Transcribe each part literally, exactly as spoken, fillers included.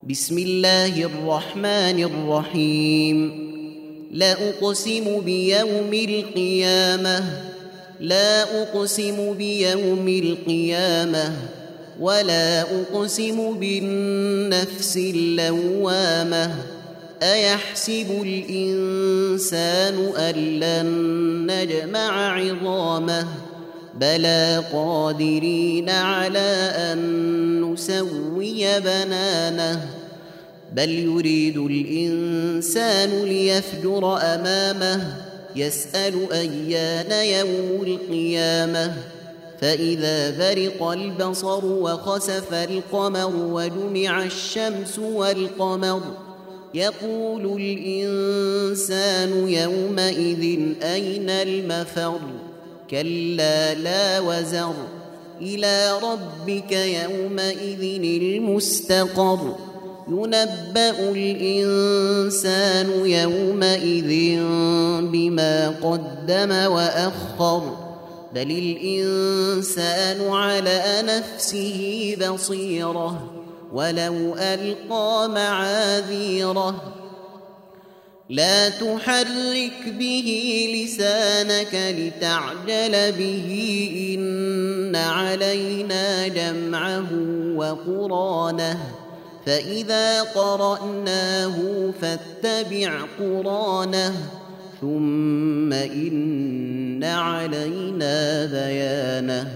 بسم الله الرحمن الرحيم. لا أقسم بيوم القيامة لا أقسم بيوم القيامة ولا أقسم بالنفس اللوامة. أيحسب الإنسان أن لن نجمع عظامه بلى قادرين على أن نسوي بنانه. بل يريد الإنسان ليفجر أمامه يسأل أيان يوم القيامة. فإذا برق البصر وخسف القمر وجمع الشمس والقمر يقول الإنسان يومئذ أين المفر. كلا لا وزر إلى ربك يومئذ المستقر. ينبأ الإنسان يومئذ بما قدم وأخر. بل الإنسان على نفسه بصيرة ولو ألقى معاذيره. لا تحرك به لسانك لتعجل به إن علينا جمعه وقرانه. فإذا قرأناه فاتبع قرانه ثم إن علينا بيانه.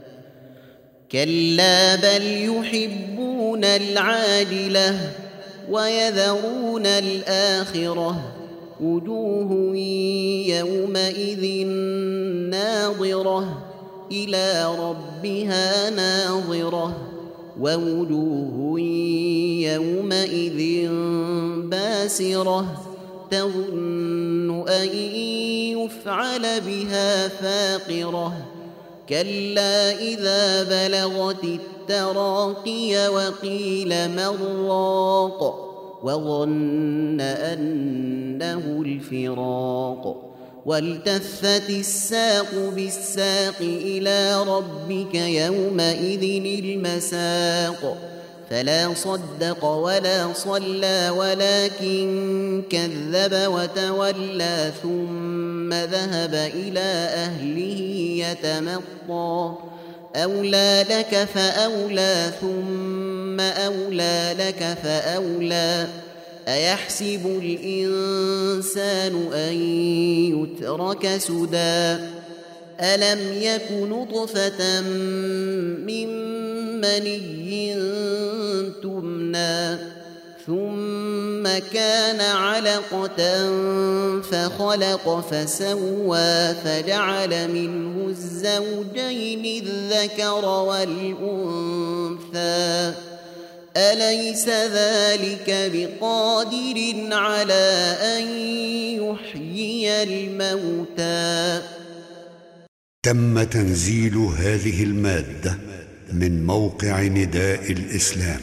كلا بل يحبون العاجلة ويذرون الآخرة. وجوه يومئذ ناظرة إلى ربها ناظرة ووجوه يومئذ باسرة تظن أن يفعل بها فاقرة. كلا إذا بلغت التراقي وقيل من راق وظن أنه الفراق. والتفت الساق بالساق إلى ربك يومئذ المساق. فلا صدق ولا صلى ولكن كذب وتولى ثم ذهب إلى أهله يتمطى. أولى لك فأولى ثم أولى لك فأولى. أيحسب الإنسان أن يترك سدى. ألم يك نطفة من مني تمنى ثم كان علقة فخلق فسوى فجعل منه الزوجين الذكر والأنثى. أليس ذلك بقادر على أن يحيي الموتى. تم تنزيل هذه المادة من موقع نداء الإسلام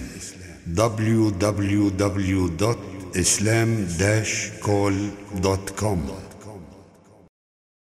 دبليو دبليو دبليو دوت إسلام داش كول دوت كوم.